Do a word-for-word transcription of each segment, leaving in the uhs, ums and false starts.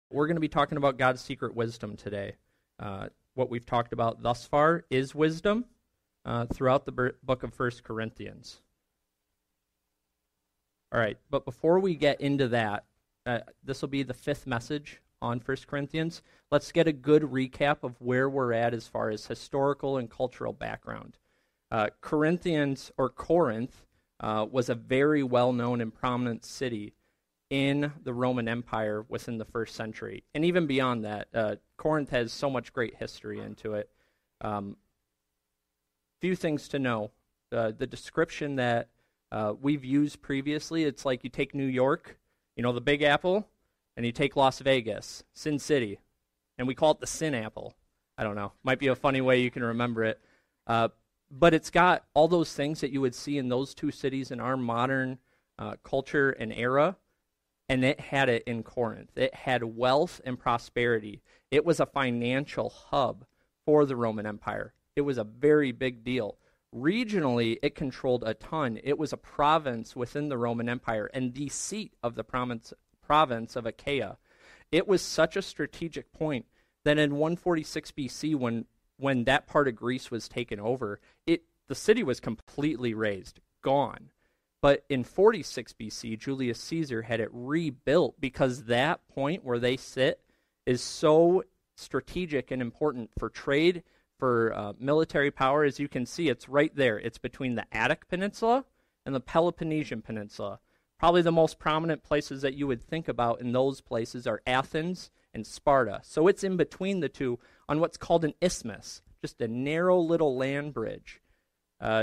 We're going to be talking about God's secret wisdom today. Uh, what we've talked about thus far is wisdom uh, throughout the ber- book of First Corinthians. All right, but before we get into that, uh, this will be the fifth message on First Corinthians. Let's get a good recap of where we're at as far as historical and cultural background. Uh, Corinthians, or Corinth, uh, was a very well-known and prominent city in the Roman Empire within the first century. And even beyond that, uh, Corinth has so much great history into it. Um, few things to know. Uh, the description that uh, we've used previously, it's like you take New York, you know, the Big Apple, and you take Las Vegas, Sin City, and we call it the Sin Apple. I don't know. Might be a funny way you can remember it. Uh, but it's got all those things that you would see in those two cities in our modern uh, culture and era. And it had it in Corinth. It had wealth and prosperity. It was a financial hub for the Roman Empire. It was a very big deal. Regionally, it controlled a ton. It was a province within the Roman Empire and the seat of the province, province of Achaia. It was such a strategic point that in one forty-six B C, when, when that part of Greece was taken over, it the city was completely razed, gone. But in forty-six B C, Julius Caesar had it rebuilt because that point where they sit is so strategic and important for trade, for uh, military power. As you can see, it's right there. It's between the Attic Peninsula and the Peloponnesian Peninsula. Probably the most prominent places that you would think about in those places are Athens and Sparta. So it's in between the two on what's called an isthmus, just a narrow little land bridge. Uh,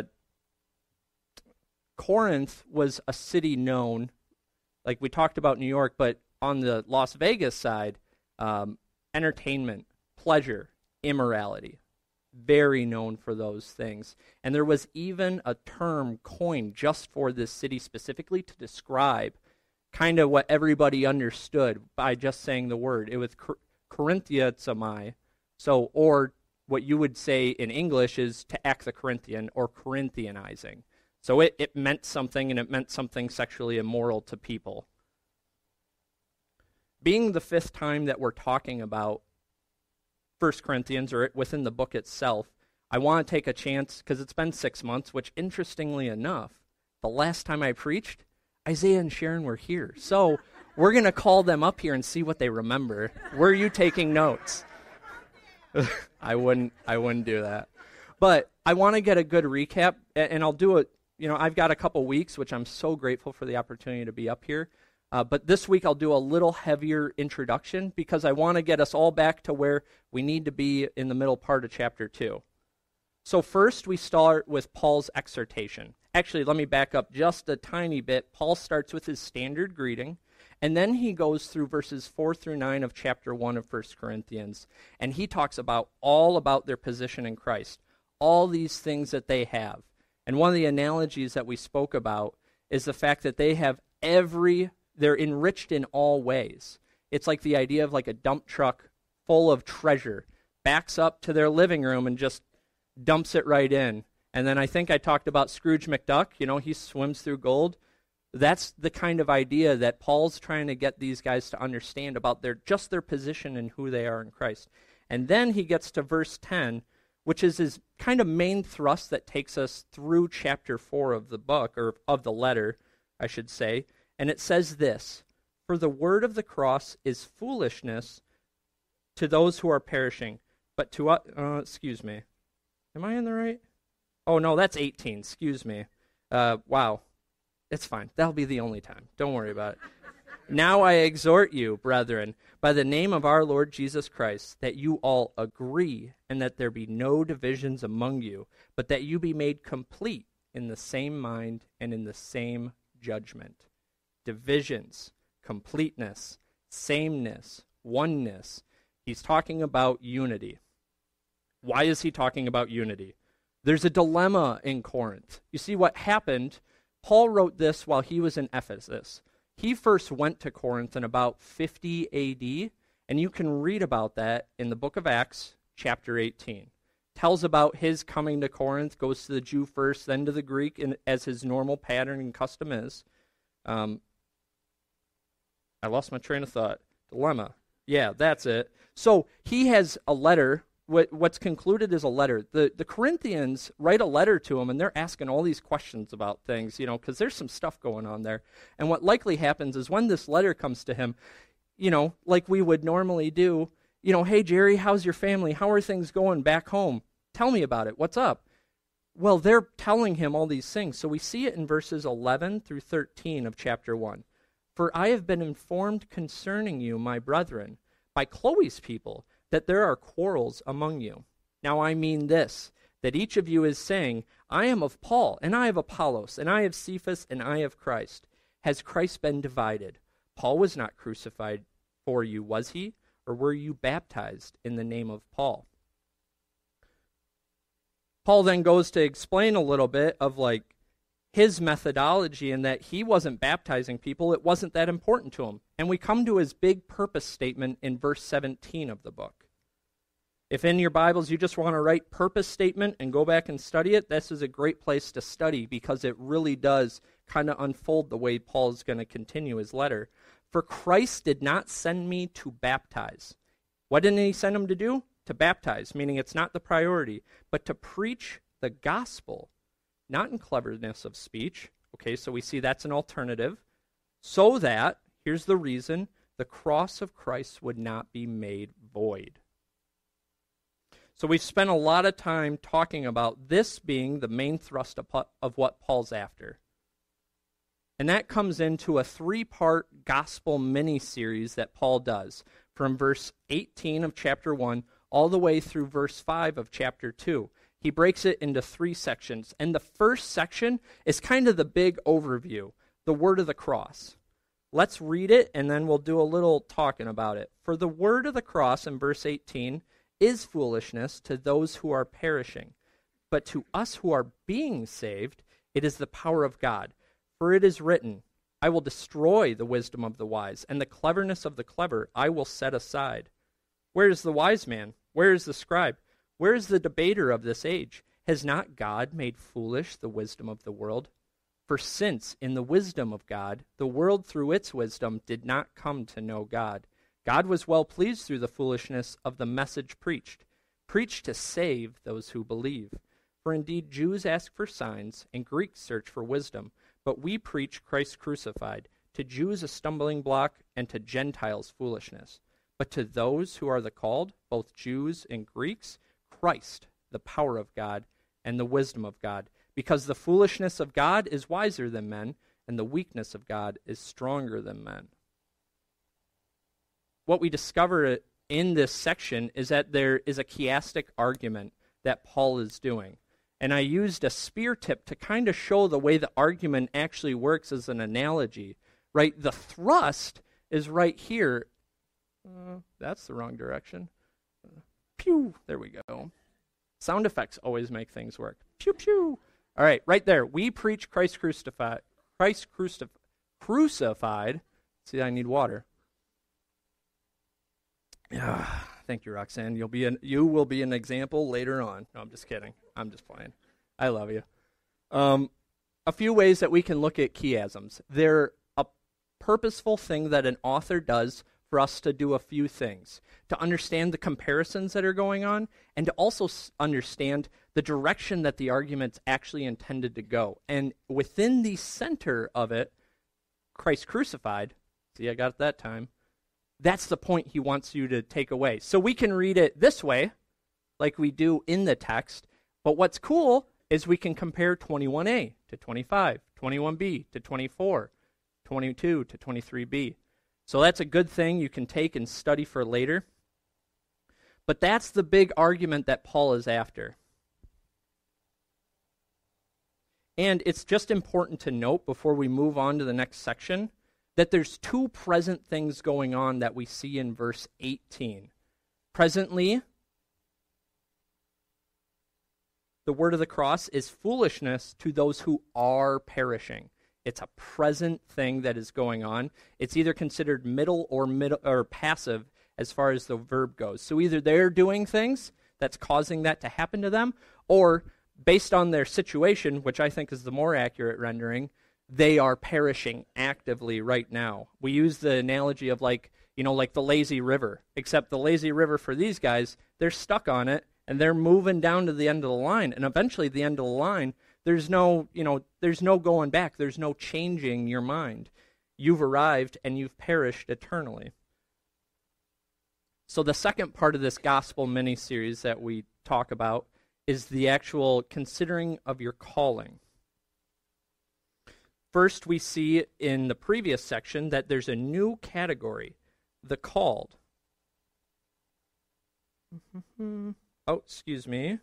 Corinth was a city known, like we talked about New York, but on the Las Vegas side, um, entertainment, pleasure, immorality. Very known for those things. And there was even a term coined just for this city specifically to describe kind of what everybody understood by just saying the word. It was Cor- Corinthiatsomai. So, or what you would say in English is to act the Corinthian or Corinthianizing. So it, it meant something, and it meant something sexually immoral to people. Being the fifth time that we're talking about First Corinthians, or within the book itself, I want to take a chance, because it's been six months, which interestingly enough, the last time I preached, Isaiah and Sharon were here. So we're going to call them up here and see what they remember. Were you taking notes? I wouldn't, I wouldn't do that. But I want to get a good recap, and I'll do it. You know, I've got a couple weeks, which I'm so grateful for the opportunity to be up here. Uh, but this week I'll do a little heavier introduction because I want to get us all back to where we need to be in the middle part of chapter two. So first we start with Paul's exhortation. Actually, let me back up just a tiny bit. Paul starts with his standard greeting, and then he goes through verses four through nine of chapter one of First Corinthians, and he talks about all about their position in Christ, all these things that they have. And one of the analogies that we spoke about is the fact that they have every, they're enriched in all ways. It's like the idea of like a dump truck full of treasure, backs up to their living room and just dumps it right in. And then I think I talked about Scrooge McDuck, you know, he swims through gold. That's the kind of idea that Paul's trying to get these guys to understand about their just their position and who they are in Christ. And then he gets to verse ten, which is his kind of main thrust that takes us through chapter four of the book, or of the letter, I should say. And it says this: "For the word of the cross is foolishness to those who are perishing, but to us," uh, excuse me. Am I in the right? Oh, no, that's eighteen. Excuse me. Uh, wow. It's fine. That'll be the only time. Don't worry about it. "Now I exhort you, brethren, by the name of our Lord Jesus Christ, that you all agree, and that there be no divisions among you, but that you be made complete in the same mind and in the same judgment." Divisions, completeness, sameness, oneness. He's talking about unity. Why is he talking about unity? There's a dilemma in Corinth. You see, what happened, Paul wrote this while he was in Ephesus. He first went to Corinth in about fifty A D, and you can read about that in the book of Acts, chapter eighteen. Tells about his coming to Corinth, goes to the Jew first, then to the Greek, in, as his normal pattern and custom is. Um, I lost my train of thought. Dilemma. Yeah, that's it. So he has a letter. What, what's concluded is a letter. The the Corinthians write a letter to him, and they're asking all these questions about things, you know, because there's some stuff going on there. And what likely happens is when this letter comes to him, you know, like we would normally do, you know, hey, Jerry, how's your family? How are things going back home? Tell me about it. What's up? Well, they're telling him all these things. So we see it in verses eleven through thirteen of chapter one. For I have been informed concerning you, my brethren, by Chloe's people, that there are quarrels among you. Now I mean this, that each of you is saying, I am of Paul, and I of Apollos, and I of Cephas, and I of Christ. Has Christ been divided? Paul was not crucified for you, was he? Or were you baptized in the name of Paul? Paul then goes to explain a little bit of like his methodology in that he wasn't baptizing people. It wasn't that important to him. And we come to his big purpose statement in verse seventeen of the book. If in your Bibles you just want to write purpose statement and go back and study it, this is a great place to study because it really does kind of unfold the way Paul is going to continue his letter. For Christ did not send me to baptize. What didn't he send him to do? To baptize, meaning it's not the priority, but to preach the gospel, not in cleverness of speech. Okay, so we see that's an alternative. So that, here's the reason, the cross of Christ would not be made void. So we've spent a lot of time talking about this being the main thrust of, of what Paul's after. And that comes into a three-part gospel mini-series that Paul does, from verse eighteen of chapter one all the way through verse five of chapter two. He breaks it into three sections. And the first section is kind of the big overview, the word of the cross. Let's read it, and then we'll do a little talking about it. For the word of the cross, in verse eighteen, is foolishness to those who are perishing. But to us who are being saved, it is the power of God. For it is written, I will destroy the wisdom of the wise, and the cleverness of the clever I will set aside. Where is the wise man? Where is the scribe? Where is the debater of this age? Has not God made foolish the wisdom of the world? For since, in the wisdom of God, the world through its wisdom did not come to know God, God was well pleased through the foolishness of the message preached, preached to save those who believe. For indeed Jews ask for signs, and Greeks search for wisdom, but we preach Christ crucified, to Jews a stumbling block, and to Gentiles foolishness. But to those who are the called, both Jews and Greeks, Christ, the power of God, and the wisdom of God. Because the foolishness of God is wiser than men, and the weakness of God is stronger than men. What we discover in this section is that there is a chiastic argument that Paul is doing. And I used a spear tip to kind of show the way the argument actually works as an analogy. Right? The thrust is right here. Uh, that's the wrong direction. Uh, pew! There we go. Sound effects always make things work. Pew, pew! All right, right there. We preach Christ crucified. Christ crucif- crucified. See, I need water. Yeah, thank you, Roxanne. You'll be an, you will be an example later on. No, I'm just kidding. I'm just playing. I love you. Um, a few ways that we can look at chiasms. They're a purposeful thing that an author does for us to do a few things, to understand the comparisons that are going on, and to also s- understand the direction that the argument's actually intended to go. And within the center of it, Christ crucified, see, I got it that time, that's the point he wants you to take away. So we can read it this way, like we do in the text, but what's cool is we can compare twenty-one A to twenty-five, twenty-one B to twenty-four, twenty-two to twenty-three B. So that's a good thing you can take and study for later. But that's the big argument that Paul is after. And it's just important to note before we move on to the next section that there's two present things going on that we see in verse eighteen. Presently, the word of the cross is foolishness to those who are perishing. It's a present thing that is going on. It's either considered middle or middle or passive as far as the verb goes. So either they're doing things that's causing that to happen to them, or based on their situation, which I think is the more accurate rendering, they are perishing actively right now. We use the analogy of like you know, like the lazy river. Except the lazy river for these guys, they're stuck on it, and they're moving down to the end of the line. And eventually, the end of the line, there's no, you know, there's no going back. There's no changing your mind. You've arrived, and you've perished eternally. So the second part of this gospel mini-series that we talk about is the actual considering of your calling. First, we see in the previous section that there's a new category, the called. Oh, excuse me.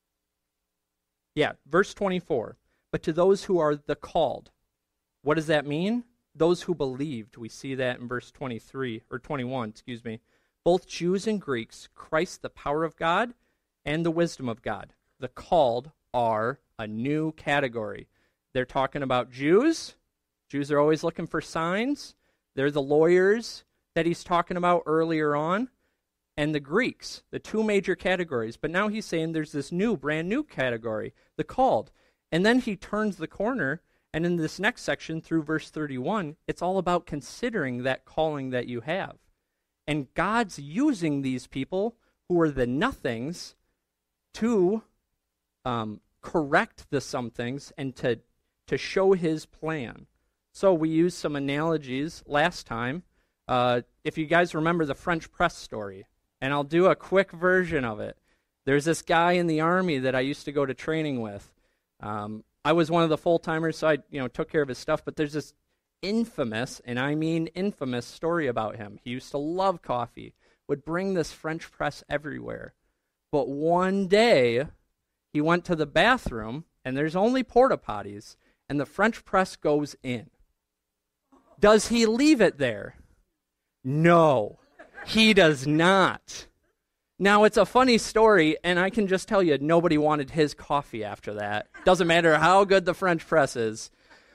Yeah, verse twenty-four. But to those who are the called. What does that mean? Those who believed. We see that in verse twenty-three, or twenty-one, excuse me. Both Jews and Greeks, Christ the power of God and the wisdom of God. The called are a new category. They're talking about Jews. Jews are always looking for signs. They're the lawyers that he's talking about earlier on. And the Greeks, the two major categories. But now he's saying there's this new, brand new category, the called. And then he turns the corner, and in this next section through verse thirty-one, it's all about considering that calling that you have. And God's using these people who are the nothings to um, correct the somethings and to, to show his plan. So we used some analogies last time. Uh, if you guys remember the French press story, and I'll do a quick version of it. There's this guy in the army that I used to go to training with. Um, I was one of the full-timers, so I you know, took care of his stuff, but there's this infamous, and I mean infamous, story about him. He used to love coffee, would bring this French press everywhere. But one day, he went to the bathroom, and there's only porta potties, and the French press goes in. Does he leave it there? No, he does not. Now, it's a funny story, and I can just tell you, nobody wanted his coffee after that. Doesn't matter how good the French press is.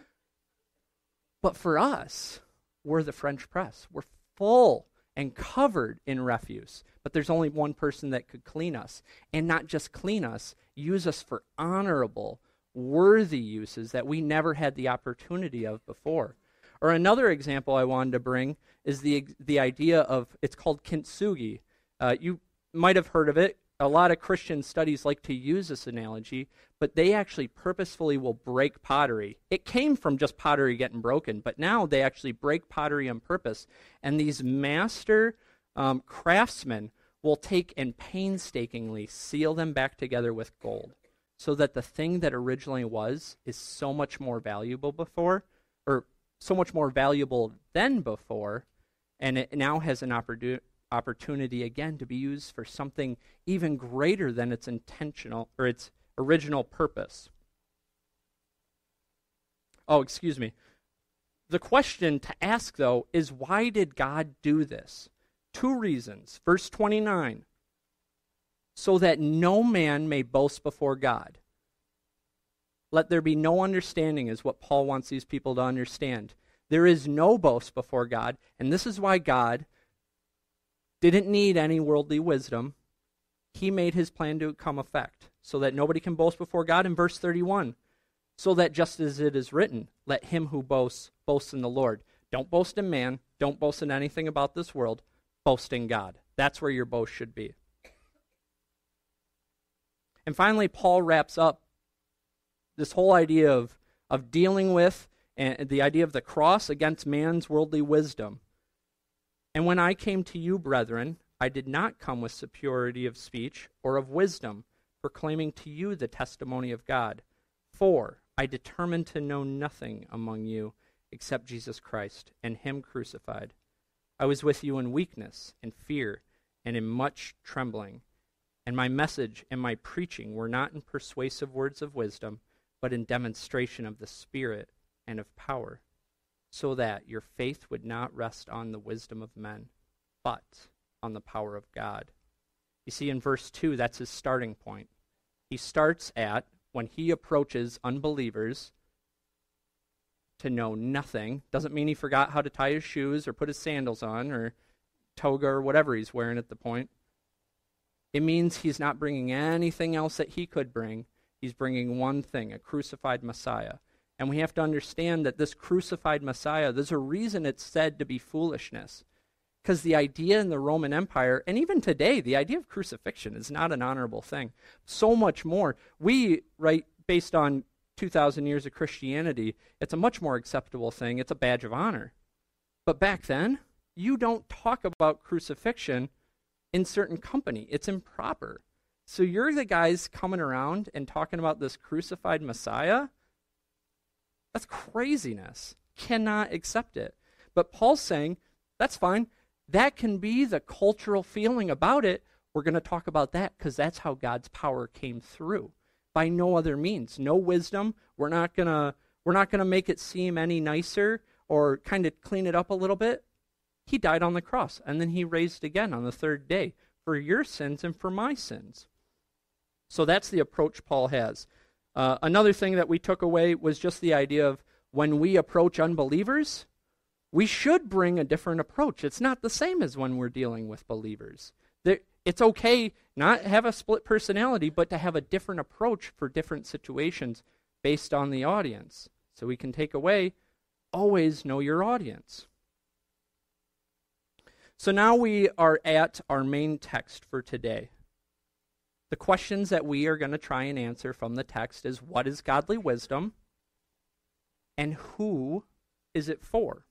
But for us, we're the French press. We're full and covered in refuse. But there's only one person that could clean us. And not just clean us, use us for honorable, worthy uses that we never had the opportunity of before. Or another example I wanted to bring is the the idea of, it's called kintsugi. Uh, you might have heard of it. A lot of Christian studies like to use this analogy, but they actually purposefully will break pottery. It came from just pottery getting broken, but now they actually break pottery on purpose. And these master um, craftsmen will take and painstakingly seal them back together with gold, so that the thing that originally was is so much more valuable before, or so much more valuable than before, and it now has an opportunity opportunity again to be used for something even greater than its intentional or its original purpose. Oh, excuse me. The question to ask, though, is why did God do this? Two reasons. Verse twenty-nine, so that no man may boast before God. Let there be no understanding is what Paul wants these people to understand. There is no boast before God, and this is why God didn't need any worldly wisdom. He made his plan to come effect, so that nobody can boast before God. In verse thirty-one, so that just as it is written, let him who boasts, boast in the Lord. Don't boast in man. Don't boast in anything about this world. Boast in God. That's where your boast should be. And finally, Paul wraps up this whole idea of, of dealing with and the idea of the cross against man's worldly wisdom. And when I came to you, brethren, I did not come with superiority of speech or of wisdom, proclaiming to you the testimony of God. For I determined to know nothing among you except Jesus Christ and him crucified. I was with you in weakness and fear and in much trembling. And my message and my preaching were not in persuasive words of wisdom, but in demonstration of the Spirit and of power, so that your faith would not rest on the wisdom of men, but on the power of God. You see, in verse two, that's his starting point. He starts at, when he approaches unbelievers, to know nothing. Doesn't mean he forgot how to tie his shoes or put his sandals on or toga or whatever he's wearing at the point. It means he's not bringing anything else that he could bring. He's bringing one thing, a crucified Messiah. And we have to understand that this crucified Messiah, there's a reason it's said to be foolishness. Because the idea in the Roman Empire, and even today, the idea of crucifixion is not an honorable thing. So much more. We, right, based on two thousand years of Christianity, it's a much more acceptable thing. It's a badge of honor. But back then, you don't talk about crucifixion in certain company. It's improper. So you're the guys coming around and talking about this crucified Messiah? That's craziness. Cannot accept it. But Paul's saying, that's fine. That can be the cultural feeling about it. We're going to talk about that because that's how God's power came through. By no other means. No wisdom. We're not going to we're not going to make it seem any nicer or kind of clean it up a little bit. He died on the cross, and then he raised again on the third day for your sins and for my sins. So that's the approach Paul has. Uh, another thing that we took away was just the idea of when we approach unbelievers, we should bring a different approach. It's not the same as when we're dealing with believers. There, it's okay not have a split personality, but to have a different approach for different situations based on the audience. So we can take away, always know your audience. So now we are at our main text for today. The questions that we are going to try and answer from the text is, what is godly wisdom? And who is it for?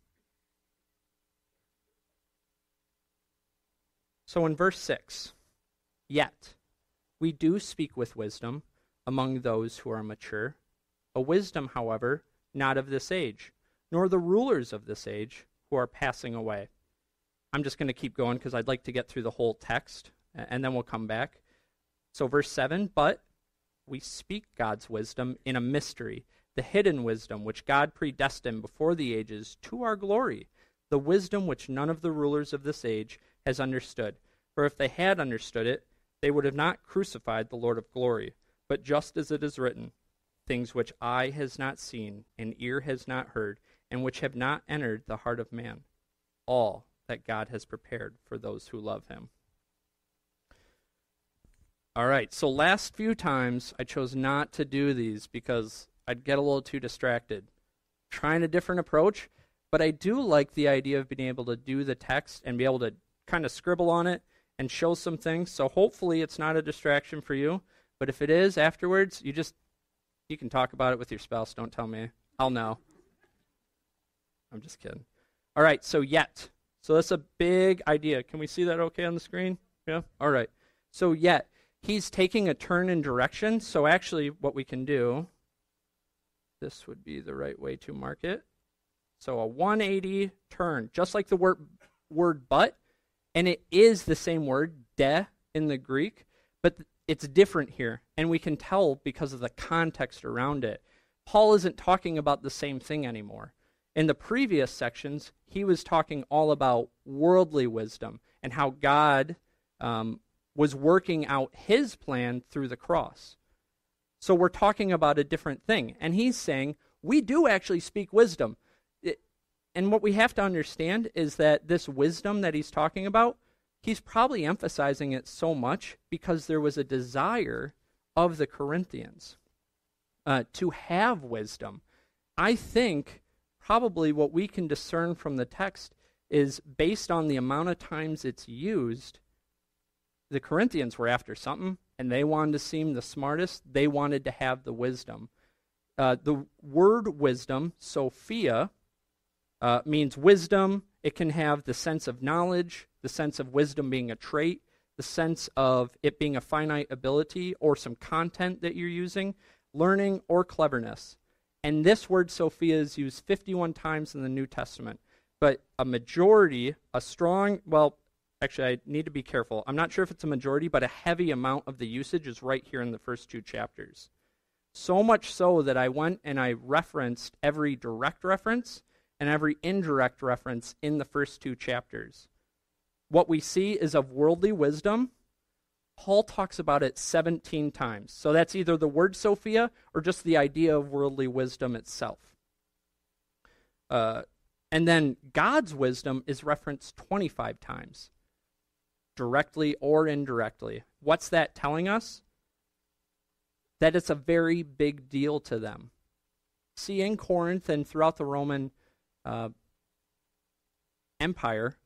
So in verse six, yet we do speak with wisdom among those who are mature, a wisdom, however, not of this age, nor the rulers of this age who are passing away. I'm just going to keep going because I'd like to get through the whole text, and then we'll come back. So verse seven, but we speak God's wisdom in a mystery, the hidden wisdom which God predestined before the ages to our glory, the wisdom which none of the rulers of this age has understood. For if they had understood it, they would have not crucified the Lord of glory. But just as it is written, things which eye has not seen, and ear has not heard, and which have not entered the heart of man, all that God has prepared for those who love him. All right, so last few times I chose not to do these because I'd get a little too distracted. Trying a different approach, but I do like the idea of being able to do the text and be able to kind of scribble on it and show some things. So hopefully it's not a distraction for you, but if it is afterwards, you just, you can talk about it with your spouse. Don't tell me. I'll know. I'm just kidding. All right, so yet. So that's a big idea. Can we see that okay on the screen? Yeah? All right. So yet. He's taking a turn in direction, so actually what we can do, this would be the right way to mark it. So a one eighty turn, just like the word, word but, and it is the same word, de, in the Greek, but it's different here, and we can tell because of the context around it. Paul isn't talking about the same thing anymore. In the previous sections, he was talking all about worldly wisdom and how God um, was working out his plan through the cross. So we're talking about a different thing. And he's saying, we do actually speak wisdom. It, and what we have to understand is that this wisdom that he's talking about, he's probably emphasizing it so much because there was a desire of the Corinthians uh, to have wisdom. I think probably what we can discern from the text is based on the amount of times it's used, the Corinthians were after something, and they wanted to seem the smartest. They wanted to have the wisdom. Uh, the word wisdom, Sophia, uh, means wisdom. It can have the sense of knowledge, the sense of wisdom being a trait, the sense of it being a finite ability or some content that you're using, learning, or cleverness. And this word Sophia is used fifty-one times in the New Testament. But a majority, a strong, well, Actually, I need to be careful. I'm not sure if it's a majority, but a heavy amount of the usage is right here in the first two chapters. So much so that I went and I referenced every direct reference and every indirect reference in the first two chapters. What we see is of worldly wisdom. Paul talks about it seventeen times. So that's either the word Sophia or just the idea of worldly wisdom itself. Uh, and then God's wisdom is referenced twenty-five times. Directly or indirectly. What's that telling us? That it's a very big deal to them. See, in Corinth and throughout the Roman uh, Empire,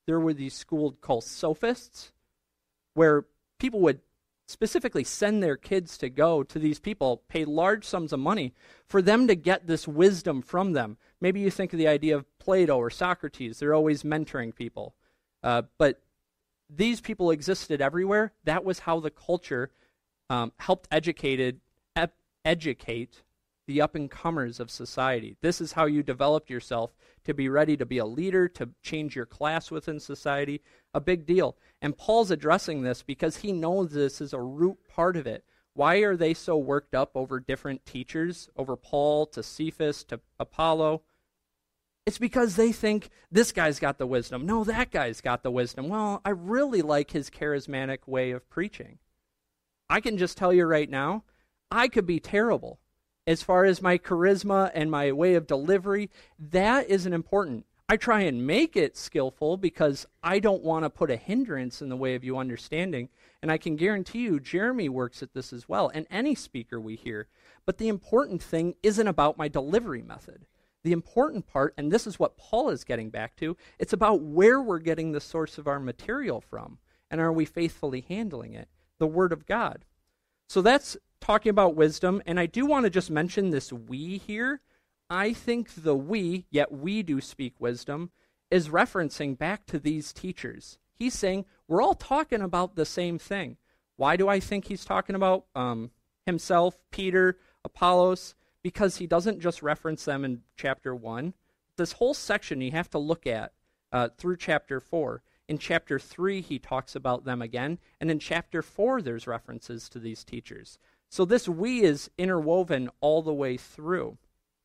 there were these schools called sophists, where people would specifically send their kids to go to these people, pay large sums of money for them to get this wisdom from them. Maybe you think of the idea of Plato or Socrates. They're always mentoring people. Uh, but these people existed everywhere. That was how the culture um, helped educated, ep- educate the up-and-comers of society. This is how you developed yourself to be ready to be a leader, to change your class within society. A big deal. And Paul's addressing this because he knows this is a root part of it. Why are they so worked up over different teachers, over Paul to Cephas to Apollo? It's because they think this guy's got the wisdom. No, that guy's got the wisdom. Well, I really like his charismatic way of preaching. I can just tell you right now, I could be terrible. As far as my charisma and my way of delivery, that isn't important. I try and make it skillful because I don't want to put a hindrance in the way of you understanding. And I can guarantee you, Jeremy works at this as well, and any speaker we hear. But the important thing isn't about my delivery method. The important part, and this is what Paul is getting back to, it's about where we're getting the source of our material from, and are we faithfully handling it? The Word of God. So that's talking about wisdom, and I do want to just mention this we here. I think the we, yet we do speak wisdom, is referencing back to these teachers. He's saying we're all talking about the same thing. Why do I think he's talking about um, himself, Peter, Apollos? Because he doesn't just reference them in chapter one. This whole section you have to look at uh, through chapter four. In chapter three, he talks about them again, and in chapter four, there's references to these teachers. So this we is interwoven all the way through.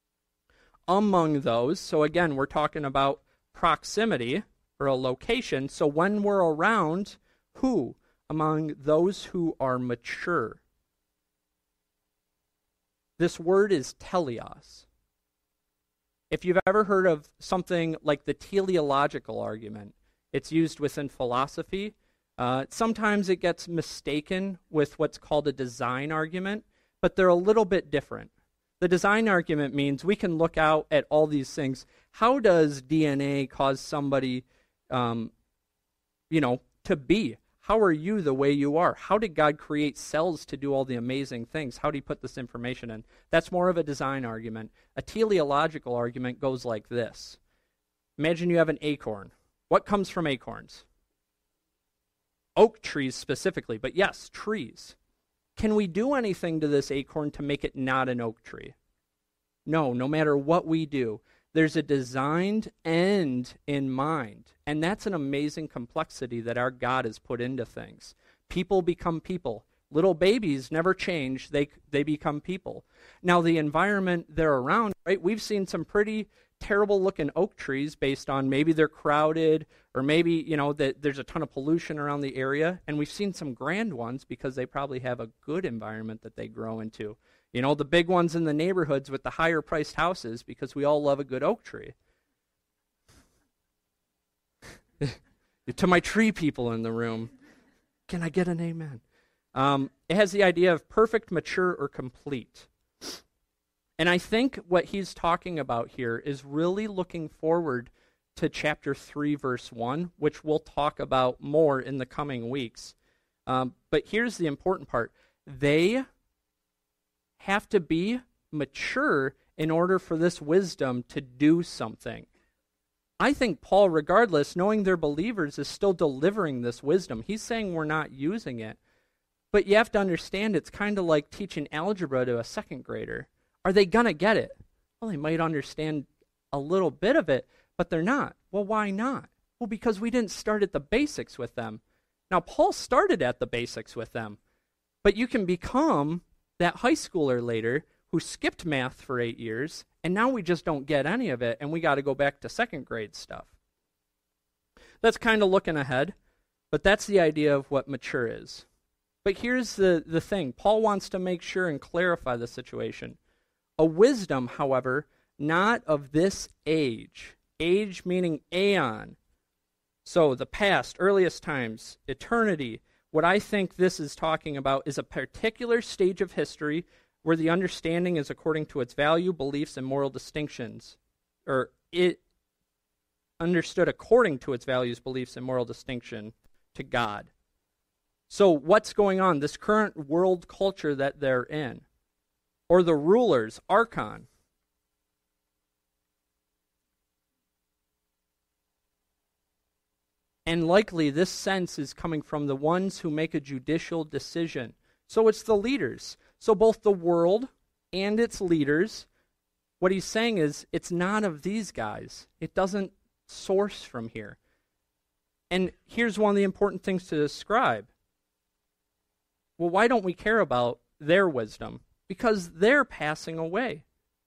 Among those, so again, we're talking about proximity or a location. So when we're around, who? Among those who are mature. This word is teleos. If you've ever heard of something like the teleological argument, it's used within philosophy. Uh, sometimes it gets mistaken with what's called a design argument, but they're a little bit different. The design argument means we can look out at all these things. How does D N A cause somebody, um, you know, to be? How are you the way you are? How did God create cells to do all the amazing things? How did he put this information in? That's more of a design argument. A teleological argument goes like this. Imagine you have an acorn. What comes from acorns? Oak trees specifically, but yes, trees. Can we do anything to this acorn to make it not an oak tree? No, no matter what we do. There's a designed end in mind, and that's an amazing complexity that our God has put into things. People become people. Little babies never change. They they become people. Now, the environment they're around, right? We've seen some pretty terrible-looking oak trees based on maybe they're crowded or maybe, you know, that there's a ton of pollution around the area, and we've seen some grand ones because they probably have a good environment that they grow into. You know, the big ones in the neighborhoods with the higher-priced houses because we all love a good oak tree. To my tree people in the room, can I get an amen? Um, it has the idea of perfect, mature, or complete. And I think what he's talking about here is really looking forward to chapter three, verse one, which we'll talk about more in the coming weeks. Um, but here's the important part. They have to be mature in order for this wisdom to do something. I think Paul, regardless, knowing they're believers, is still delivering this wisdom. He's saying we're not using it. But you have to understand it's kind of like teaching algebra to a second grader. Are they going to get it? Well, they might understand a little bit of it, but they're not. Well, why not? Well, because we didn't start at the basics with them. Now, Paul started at the basics with them, but you can become that high schooler later who skipped math for eight years, and now we just don't get any of it, and we got to go back to second grade stuff. That's kind of looking ahead, but that's the idea of what mature is. But here's the, the thing. Paul wants to make sure and clarify the situation. A wisdom, however, not of this age. Age meaning aeon. So the past, earliest times, eternity. What I think this is talking about is a particular stage of history where the understanding is according to its value, beliefs, and moral distinctions. Or it understood according to its values, beliefs, and moral distinction to God. So what's going on? This current world culture that they're in, or the rulers, archon. And likely this sense is coming from the ones who make a judicial decision. So it's the leaders. So both the world and its leaders, what he's saying is it's not of these guys. It doesn't source from here. And here's one of the important things to describe. Well, why don't we care about their wisdom? Because they're passing away.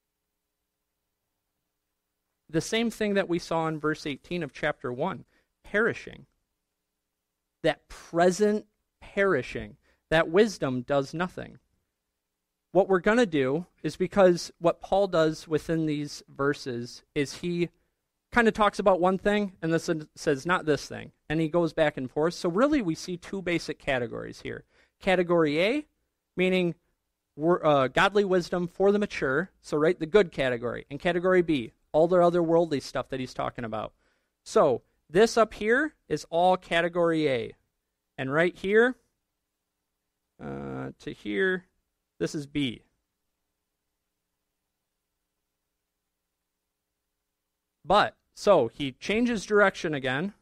The same thing that we saw in verse eighteen of chapter one, perishing. That present perishing, that wisdom does nothing. What we're going to do is, because what Paul does within these verses is he kind of talks about one thing and then says not this thing, and he goes back and forth. So really we see two basic categories here. Category A, meaning uh, godly wisdom for the mature, so right, the good category. And category B, all the other worldly stuff that he's talking about. So this up here is all category A. And right here uh, to here, this is B. But, so he changes direction again.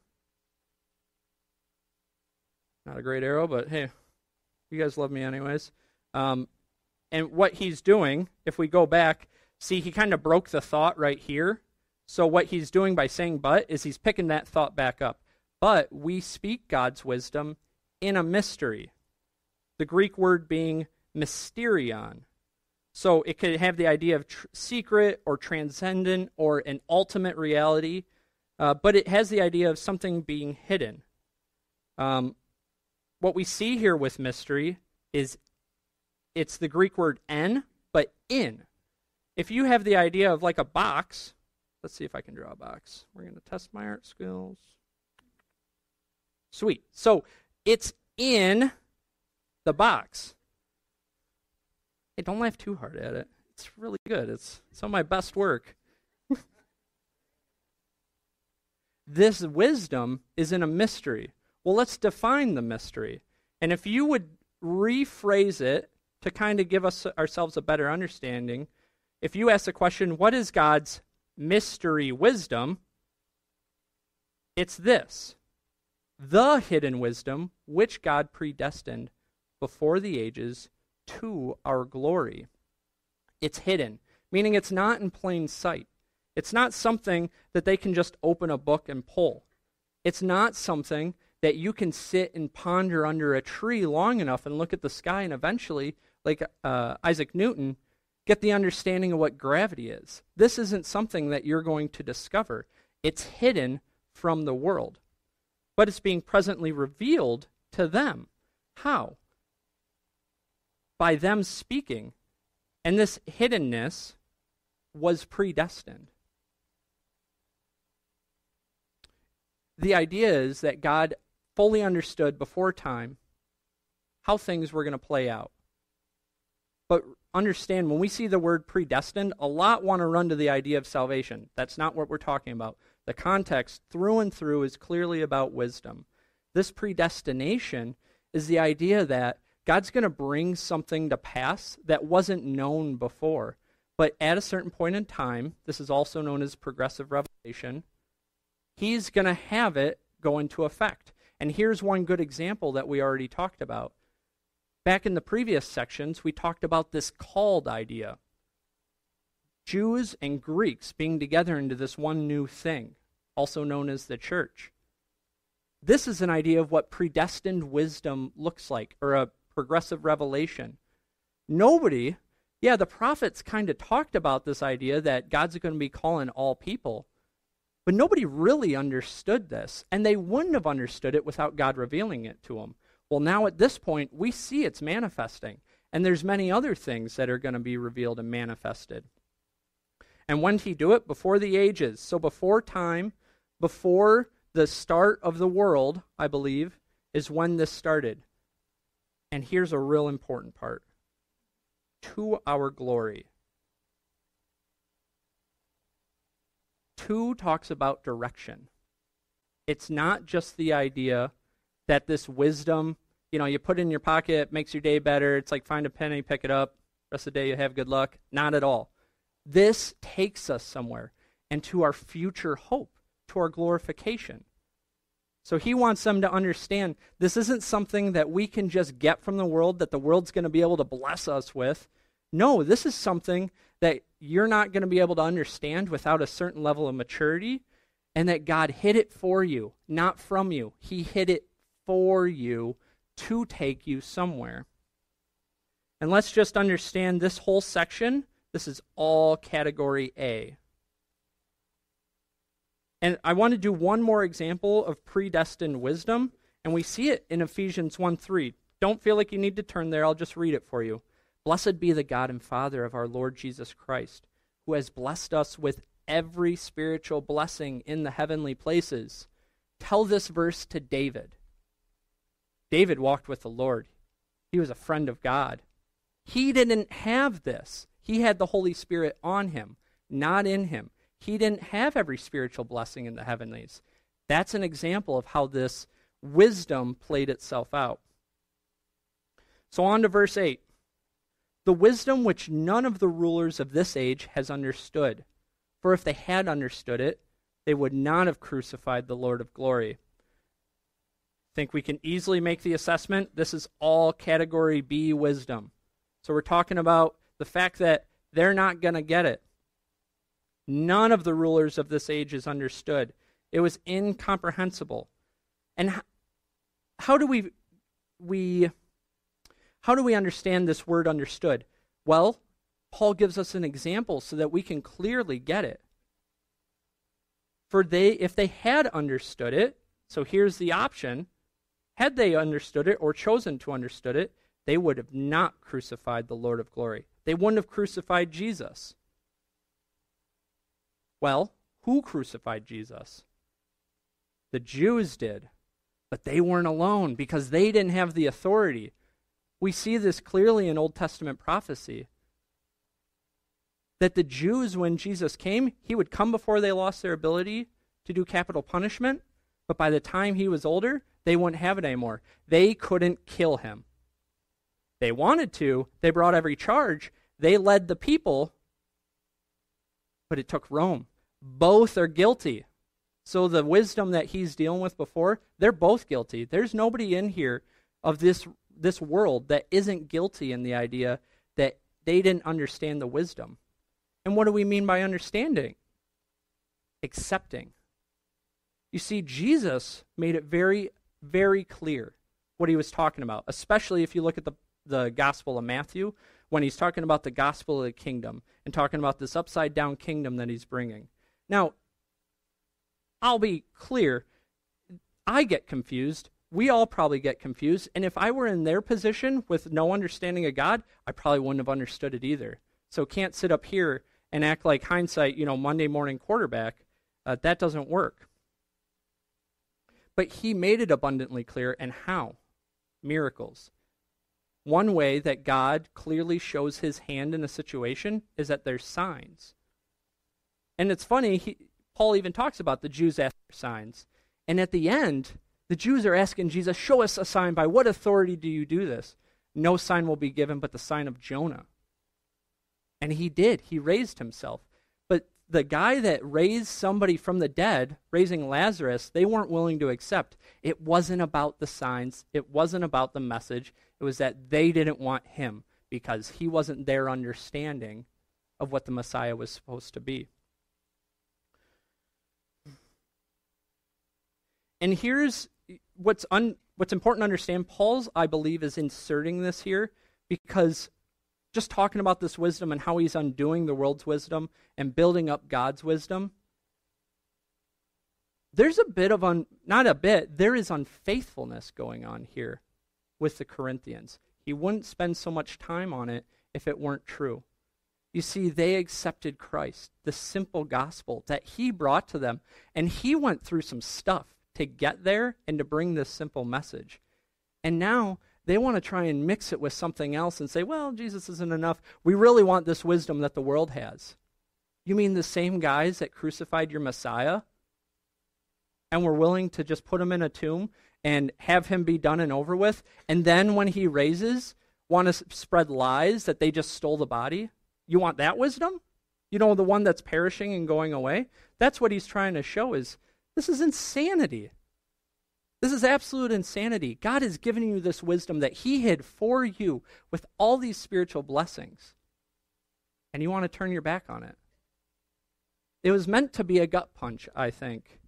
Not a great arrow, but hey, you guys love me anyways. Um, and what he's doing, if we go back, see, he kind of broke the thought right here. So what he's doing by saying but is he's picking that thought back up. But we speak God's wisdom in a mystery. The Greek word being mysterion. So it could have the idea of tr- secret or transcendent or an ultimate reality, uh, but it has the idea of something being hidden. Um, what we see here with mystery is it's the Greek word en, but in. If you have the idea of like a box, let's see if I can draw a box. We're going to test my art skills. Sweet. So it's in the box. Hey, don't laugh too hard at it. It's really good. It's some of my best work. This wisdom is in a mystery. Well, let's define the mystery. And if you would rephrase it to kind of give us ourselves a better understanding, if you ask the question, what is God's mystery wisdom? It's this: the hidden wisdom which God predestined before the ages to our glory. It's hidden, meaning it's not in plain sight. It's not something that they can just open a book and pull. It's not something that you can sit and ponder under a tree long enough and look at the sky and eventually, like uh, Isaac Newton, get the understanding of what gravity is. This isn't something that you're going to discover. It's hidden from the world, but it's being presently revealed to them. How? By them speaking. And this hiddenness was predestined. The idea is that God fully understood before time how things were going to play out. But understand, when we see the word predestined, a lot want to run to the idea of salvation. That's not what we're talking about. The context through and through is clearly about wisdom. This predestination is the idea that God's going to bring something to pass that wasn't known before. But at a certain point in time, this is also known as progressive revelation, he's going to have it go into effect. And here's one good example that we already talked about. Back in the previous sections, we talked about this called idea. Jews and Greeks being together into this one new thing, also known as the church. This is an idea of what predestined wisdom looks like, or a progressive revelation. Nobody, yeah, the prophets kind of talked about this idea that God's going to be calling all people, but nobody really understood this, and they wouldn't have understood it without God revealing it to them. Well, now at this point, we see it's manifesting, and there's many other things that are going to be revealed and manifested. And when did he do it? Before the ages. So before time, before the start of the world, I believe, is when this started. And here's a real important part. To our glory. Two talks about direction. It's not just the idea that this wisdom, you know, you put it in your pocket, makes your day better. It's like find a penny, pick it up. Rest of the day you have good luck. Not at all. This takes us somewhere and to our future hope, to our glorification. So he wants them to understand this isn't something that we can just get from the world, that the world's going to be able to bless us with. No, this is something that you're not going to be able to understand without a certain level of maturity, and that God hid it for you, not from you. He hid it for you to take you somewhere. And let's just understand this whole section. This is all category A. And I want to do one more example of predestined wisdom, and we see it in Ephesians one three. Don't feel like you need to turn there. I'll just read it for you. Blessed be the God and Father of our Lord Jesus Christ, who has blessed us with every spiritual blessing in the heavenly places. Tell this verse to David. David walked with the Lord. He was a friend of God. He didn't have this. He had the Holy Spirit on him, not in him. He didn't have every spiritual blessing in the heavenlies. That's an example of how this wisdom played itself out. So on to verse eight. The wisdom which none of the rulers of this age has understood. For if they had understood it, they would not have crucified the Lord of glory. I think we can easily make the assessment. This is all category B wisdom. So we're talking about the fact that they're not going to get it. None of the rulers of this age is understood. It was incomprehensible. And how, how do we we how do we understand this word understood? Well, Paul gives us an example so that we can clearly get it. For they if they had understood it, so here's the option, had they understood it or chosen to understood it, they would have not crucified the Lord of glory. They wouldn't have crucified Jesus. Well, who crucified Jesus? The Jews did, but they weren't alone because they didn't have the authority. We see this clearly in Old Testament prophecy. That the Jews, when Jesus came, he would come before they lost their ability to do capital punishment, but by the time he was older, they wouldn't have it anymore. They couldn't kill him. They wanted to. They brought every charge. They led the people, but it took Rome. Both are guilty. So the wisdom that he's dealing with before, they're both guilty. There's nobody in here of this, this world that isn't guilty in the idea that they didn't understand the wisdom. And what do we mean by understanding? Accepting. You see, Jesus made it very, very clear what he was talking about, especially if you look at the, the Gospel of Matthew, when he's talking about the gospel of the kingdom and talking about this upside-down kingdom that he's bringing. Now, I'll be clear. I get confused. We all probably get confused. And if I were in their position with no understanding of God, I probably wouldn't have understood it either. So can't sit up here and act like hindsight, you know, Monday morning quarterback. Uh, that doesn't work. But he made it abundantly clear. And how? Miracles. One way that God clearly shows his hand in a situation is that there's signs. And it's funny, he, Paul even talks about the Jews asking for signs. And at the end, the Jews are asking Jesus, show us a sign. By what authority do you do this? No sign will be given but the sign of Jonah. And he did. He raised himself. But the guy that raised somebody from the dead, raising Lazarus, they weren't willing to accept. It wasn't about the signs. It wasn't about the message. It was that they didn't want him because he wasn't their understanding of what the Messiah was supposed to be. And here's what's un, what's important to understand. Paul's, I believe, is inserting this here because just talking about this wisdom and how he's undoing the world's wisdom and building up God's wisdom, there's a bit of, un, not a bit, there is unfaithfulness going on here with the Corinthians. He wouldn't spend so much time on it if it weren't true. You see, they accepted Christ, the simple gospel that he brought to them, and he went through some stuff to get there and to bring this simple message. And now they want to try and mix it with something else and say, well, Jesus isn't enough. We really want this wisdom that the world has. You mean the same guys that crucified your Messiah and were willing to just put him in a tomb and have him be done and over with, and then when he raises, want to spread lies that they just stole the body? You want that wisdom? You know, the one that's perishing and going away? That's what he's trying to show is, this is insanity. This is absolute insanity. God has given you this wisdom that he hid for you with all these spiritual blessings. And you want to turn your back on it. It was meant to be a gut punch, I think.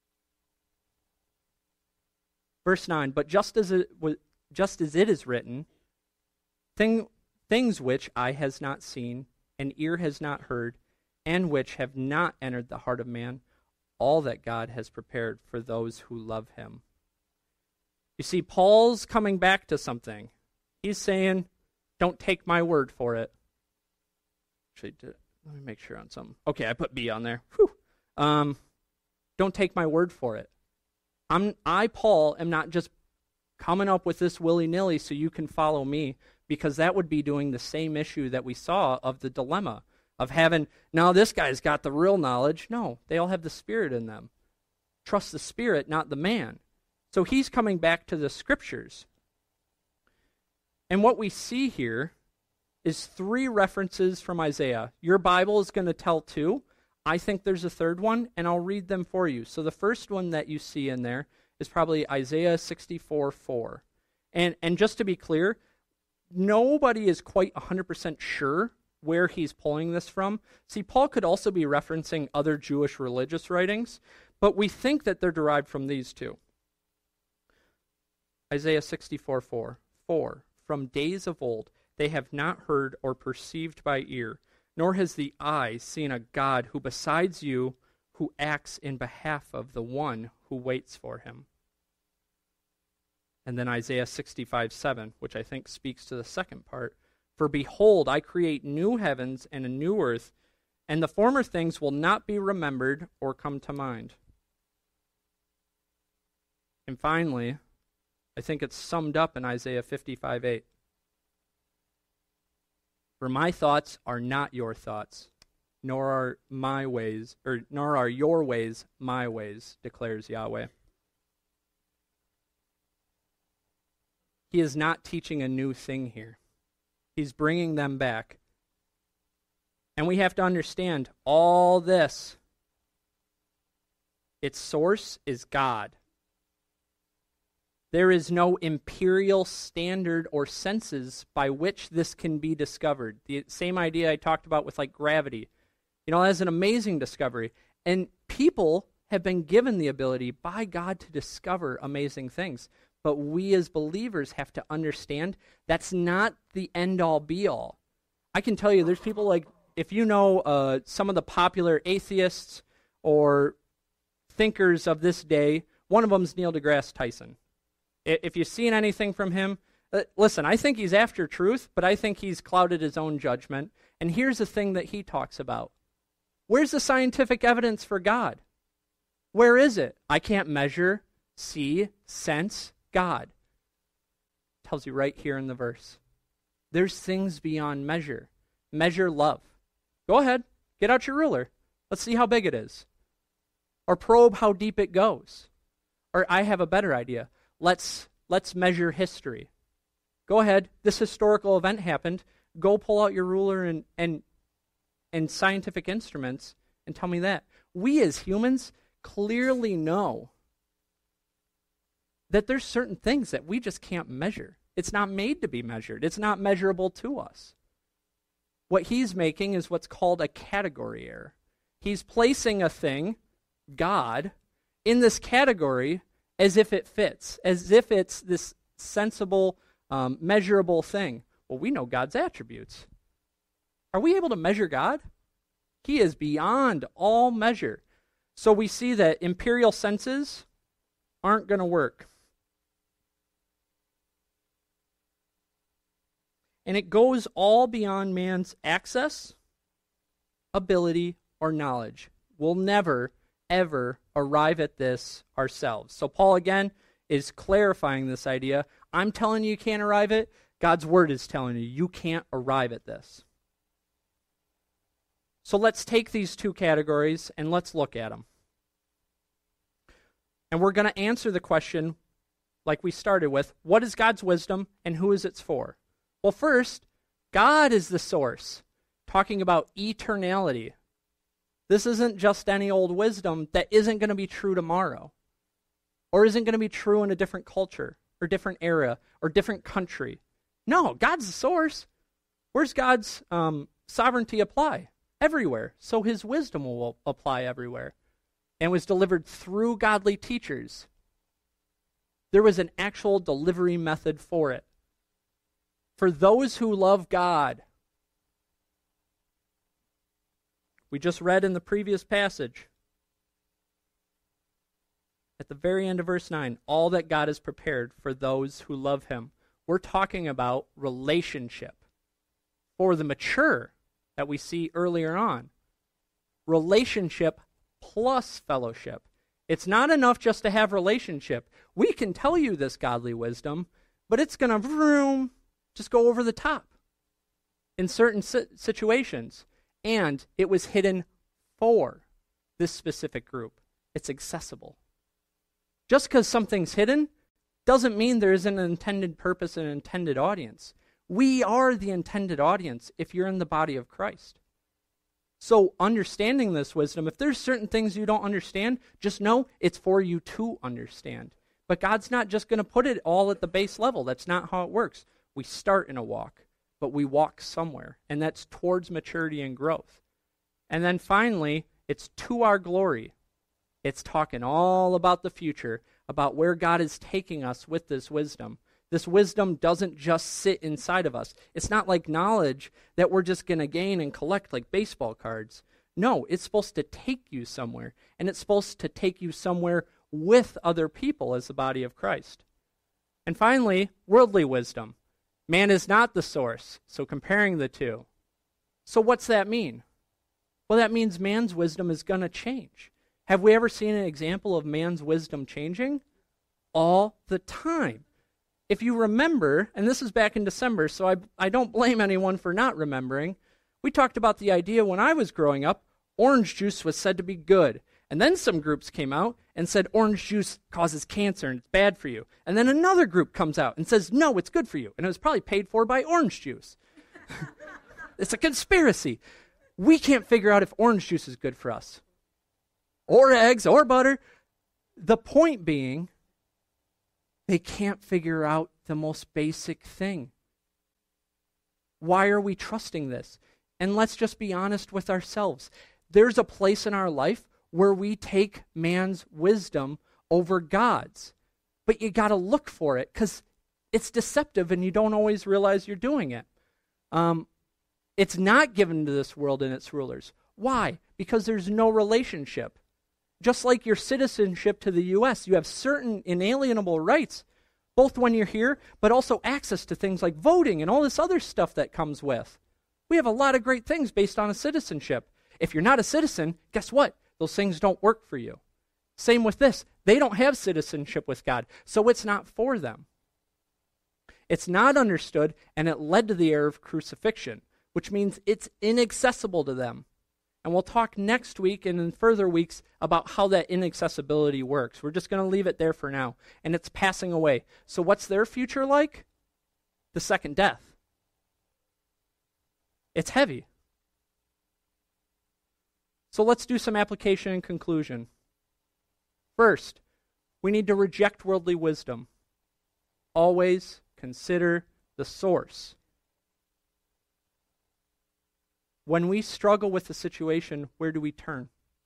Verse nine, but just as it, just as it is written, thing, things which eye has not seen, and ear has not heard, and which have not entered the heart of man, all that God has prepared for those who love him. You see, Paul's coming back to something. He's saying, don't take my word for it. Actually, let me make sure on something. Okay, I put B on there. Whew. Um, don't take my word for it. I'm, I, Paul, am not just coming up with this willy-nilly so you can follow me, because that would be doing the same issue that we saw of the dilemma of having, now this guy's got the real knowledge. No, they all have the Spirit in them. Trust the Spirit, not the man. So he's coming back to the Scriptures. And what we see here is three references from Isaiah. Your Bible is going to tell two. I think there's a third one, and I'll read them for you. So the first one that you see in there is probably Isaiah sixty-four four. And, and just to be clear, nobody is quite one hundred percent sure where he's pulling this from. See, Paul could also be referencing other Jewish religious writings, but we think that they're derived from these two. Isaiah sixty-four four. For, from days of old, they have not heard or perceived by ear, nor has the eye seen a God who besides you, who acts in behalf of the one who waits for him. And then Isaiah sixty-five seven, which I think speaks to the second part. For behold, I create new heavens and a new earth, and the former things will not be remembered or come to mind. And finally, I think it's summed up in Isaiah fifty-five eight. For my thoughts are not your thoughts, nor are my ways, or nor are your ways my ways, declares Yahweh. He is not teaching a new thing here. He's bringing them back. And we have to understand all this. Its source is God. There is no imperial standard or senses by which this can be discovered. The same idea I talked about with like gravity. You know, that's an amazing discovery. And people have been given the ability by God to discover amazing things. But we as believers have to understand that's not the end-all, be-all. I can tell you there's people like, if you know uh, some of the popular atheists or thinkers of this day, one of them is Neil deGrasse Tyson. If you've seen anything from him, uh, listen, I think he's after truth, but I think he's clouded his own judgment. And here's the thing that he talks about. Where's the scientific evidence for God? Where is it? I can't measure, see, sense God. Tells you right here in the verse. There's things beyond measure. Measure love. Go ahead, get out your ruler. Let's see how big it is. Or probe how deep it goes. Or I have a better idea. Let's let's measure history. Go ahead, this historical event happened. Go pull out your ruler and and and scientific instruments and tell me that. We as humans clearly know that there's certain things that we just can't measure. It's not made to be measured. It's not measurable to us. What he's making is what's called a category error. He's placing a thing, God, in this category as if it fits, as if it's this sensible, um, measurable thing. Well, we know God's attributes. Are we able to measure God? He is beyond all measure. So we see that imperial senses aren't going to work. And it goes all beyond man's access, ability, or knowledge. We'll never ever arrive at this ourselves. So Paul, again, is clarifying this idea. I'm telling you you can't arrive at it. God's word is telling you you can't arrive at this. So let's take these two categories and let's look at them. And we're going to answer the question like we started with, what is God's wisdom and who is it for? Well, first, God is the source, talking about eternality. This isn't just any old wisdom that isn't going to be true tomorrow, or isn't going to be true in a different culture, or different era, or different country. No, God's the source. Where's God's um, sovereignty apply? Everywhere. So his wisdom will apply everywhere. And was delivered through godly teachers. There was an actual delivery method for it. For those who love God. We just read in the previous passage, at the very end of verse nine, all that God has prepared for those who love him. We're talking about relationship. For the mature that we see earlier on. Relationship plus fellowship. It's not enough just to have relationship. We can tell you this godly wisdom, but it's going to vroom, just go over the top in certain si- situations. And it was hidden for this specific group. It's accessible. Just because something's hidden doesn't mean there isn't an intended purpose and an intended audience. We are the intended audience if you're in the body of Christ. So understanding this wisdom, if there's certain things you don't understand, just know it's for you to understand. But God's not just going to put it all at the base level. That's not how it works. We start in a walk, but we walk somewhere, and that's towards maturity and growth. And then finally, it's to our glory. It's talking all about the future, about where God is taking us with this wisdom. This wisdom doesn't just sit inside of us. It's not like knowledge that we're just going to gain and collect like baseball cards. No, it's supposed to take you somewhere, and it's supposed to take you somewhere with other people as the body of Christ. And finally, worldly wisdom. Man is not the source, so comparing the two. So what's that mean? Well, that means man's wisdom is going to change. Have we ever seen an example of man's wisdom changing? All the time. If you remember, and this is back in December, so I, I don't blame anyone for not remembering, we talked about the idea when I was growing up, orange juice was said to be good. And then some groups came out and said orange juice causes cancer and it's bad for you. And then another group comes out and says, no, it's good for you. And it was probably paid for by orange juice. It's a conspiracy. We can't figure out if orange juice is good for us. Or eggs, or butter. The point being, they can't figure out the most basic thing. Why are we trusting this? And let's just be honest with ourselves. There's a place in our life where we take man's wisdom over God's. But you got to look for it because it's deceptive and you don't always realize you're doing it. Um, it's not given to this world and its rulers. Why? Because there's no relationship. Just like your citizenship to the U S, you have certain inalienable rights, both when you're here, but also access to things like voting and all this other stuff that comes with. We have a lot of great things based on a citizenship. If you're not a citizen, guess what? Those things don't work for you. Same with this. They don't have citizenship with God, so it's not for them. It's not understood, and it led to the error of crucifixion, which means it's inaccessible to them. And we'll talk next week and in further weeks about how that inaccessibility works. We're just going to leave it there for now. And it's passing away. So what's their future like? The second death. It's heavy. So let's do some application and conclusion. First, we need to reject worldly wisdom. Always consider the source. When we struggle with the situation, where do we turn?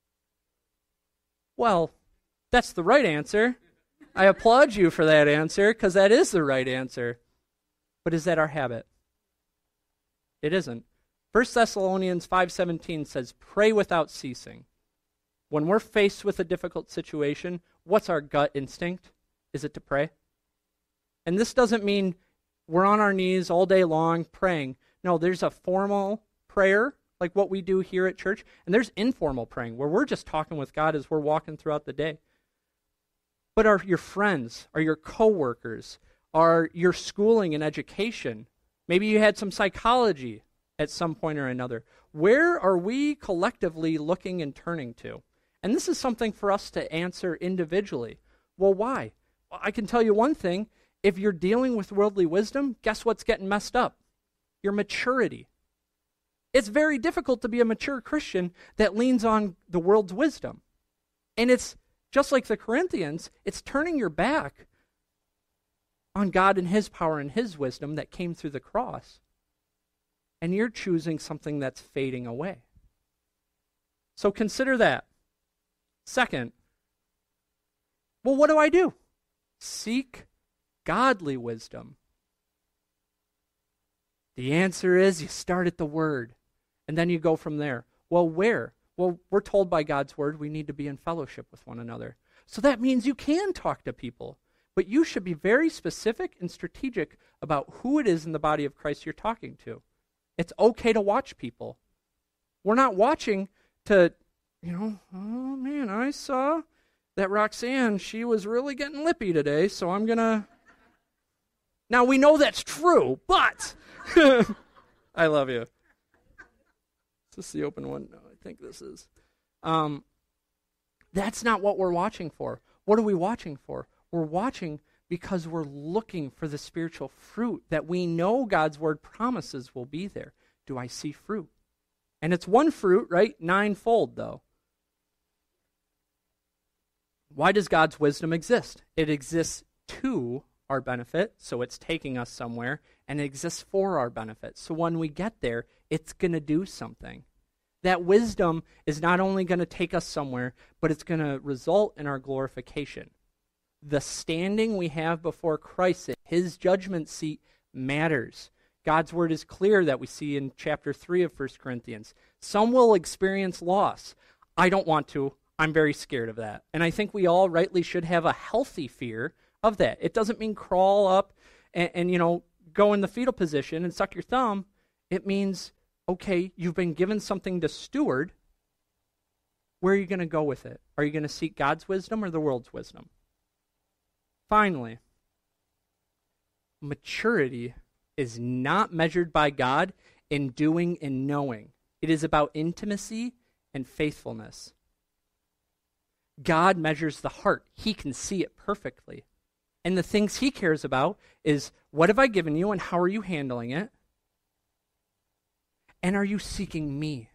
Well, that's the right answer. I applaud you for that answer, because that is the right answer. But is that our habit? It isn't. First Thessalonians five seventeen says, pray without ceasing. When we're faced with a difficult situation, what's our gut instinct? Is it to pray? And this doesn't mean we're on our knees all day long praying. No, there's a formal prayer, like what we do here at church, and there's informal praying, where we're just talking with God as we're walking throughout the day. But are your friends, are your coworkers, are your schooling and education, maybe you had some psychology at some point or another. Where are we collectively looking and turning to? And this is something for us to answer individually. Well, why? Well, I can tell you one thing. If you're dealing with worldly wisdom, guess what's getting messed up? Your maturity. It's very difficult to be a mature Christian that leans on the world's wisdom. And it's just like the Corinthians, it's turning your back on God and his power and his wisdom that came through the cross. And you're choosing something that's fading away. So consider that. Second, well, what do I do? Seek godly wisdom. The answer is you start at the Word, and then you go from there. Well, where? Well, we're told by God's Word we need to be in fellowship with one another. So that means you can talk to people, but you should be very specific and strategic about who it is in the body of Christ you're talking to. It's okay to watch people. We're not watching to, you know, oh man, I saw that Roxanne, she was really getting lippy today, so I'm going to... Now, we know that's true, but... I love you. Is this the open one? No, I think this is. Um, that's not what we're watching for. What are we watching for? We're watching because we're looking for the spiritual fruit that we know God's word promises will be there. Do I see fruit? And it's one fruit, right? Ninefold, though. Why does God's wisdom exist? It exists to our benefit, so it's taking us somewhere, and it exists for our benefit. So when we get there, it's going to do something. That wisdom is not only going to take us somewhere, but it's going to result in our glorification. The standing we have before Christ at his judgment seat matters. God's word is clear that we see in chapter three of First Corinthians. Some will experience loss. I don't want to. I'm very scared of that. And I think we all rightly should have a healthy fear of that. It doesn't mean crawl up and, and, you know, go in the fetal position and suck your thumb. It means, okay, you've been given something to steward. Where are you going to go with it? Are you going to seek God's wisdom or the world's wisdom? Finally, maturity is not measured by God in doing and knowing. It is about intimacy and faithfulness. God measures the heart. He can see it perfectly. And the things he cares about is, what have I given you and how are you handling it? And are you seeking me?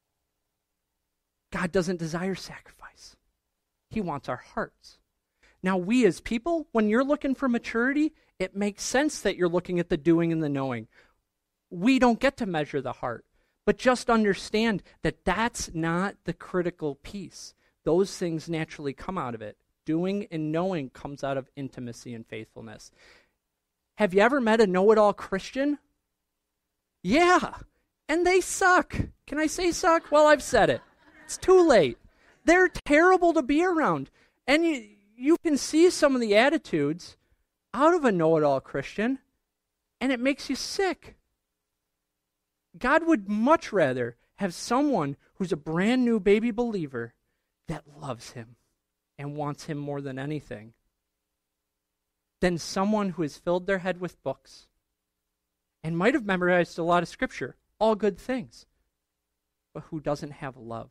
God doesn't desire sacrifice. He wants our hearts. Now, we as people, when you're looking for maturity, it makes sense that you're looking at the doing and the knowing. We don't get to measure the heart. But just understand that that's not the critical piece. Those things naturally come out of it. Doing and knowing comes out of intimacy and faithfulness. Have you ever met a know-it-all Christian? Yeah, and they suck. Can I say suck? Well, I've said it. It's too late. They're terrible to be around. And you, you can see some of the attitudes out of a know-it-all Christian, and it makes you sick. God would much rather have someone who's a brand new baby believer that loves him and wants him more than anything than someone who has filled their head with books and might have memorized a lot of scripture, all good things, but who doesn't have love.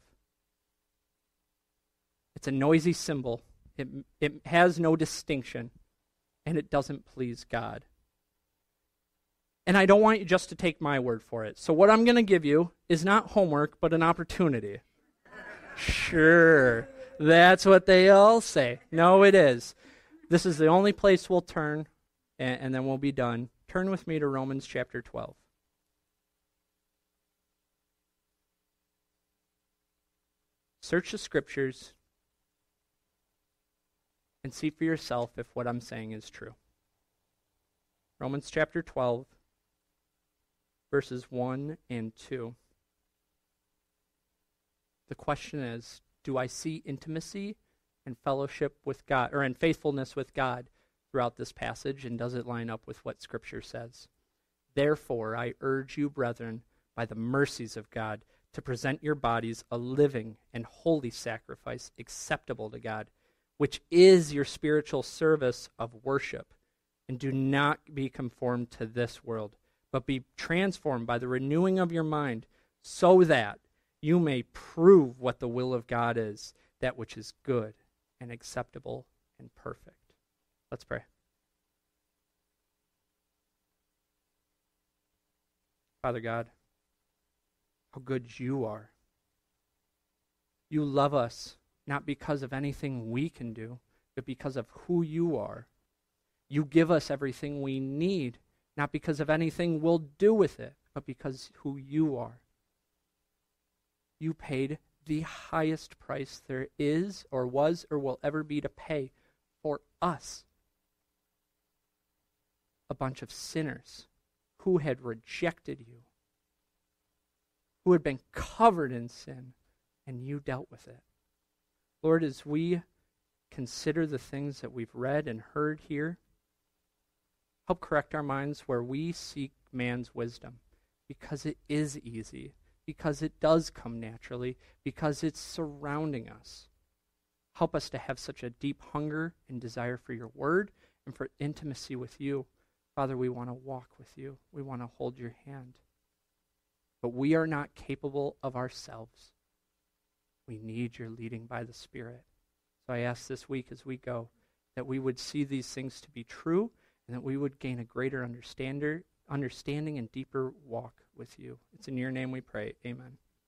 It's a noisy symbol. It, it has no distinction, and it doesn't please God. And I don't want you just to take my word for it. So what I'm going to give you is not homework, but an opportunity. Sure, that's what they all say. No, it is. This is the only place we'll turn, and, and then we'll be done. Turn with me to Romans chapter twelve. Search the scriptures and see for yourself if what I'm saying is true. Romans chapter twelve, verses one and two. The question is, do I see intimacy and fellowship with God, or in faithfulness with God throughout this passage, and does it line up with what Scripture says? Therefore, I urge you, brethren, by the mercies of God, to present your bodies a living and holy sacrifice acceptable to God, which is your spiritual service of worship. And do not be conformed to this world, but be transformed by the renewing of your mind, so that you may prove what the will of God is, that which is good and acceptable and perfect. Let's pray. Father God, how good you are. You love us not because of anything we can do, but because of who you are. You give us everything we need, not because of anything we'll do with it, but because who you are. You paid the highest price there is or was or will ever be to pay for us, a bunch of sinners who had rejected you, who had been covered in sin, and you dealt with it. Lord, as we consider the things that we've read and heard here, help correct our minds where we seek man's wisdom, because it is easy, because it does come naturally, because it's surrounding us. Help us to have such a deep hunger and desire for your word and for intimacy with you. Father, we want to walk with you. We want to hold your hand. But we are not capable of ourselves. We need your leading by the Spirit. So I ask this week as we go that we would see these things to be true and that we would gain a greater understander, understanding and deeper walk with you. It's in your name we pray. Amen.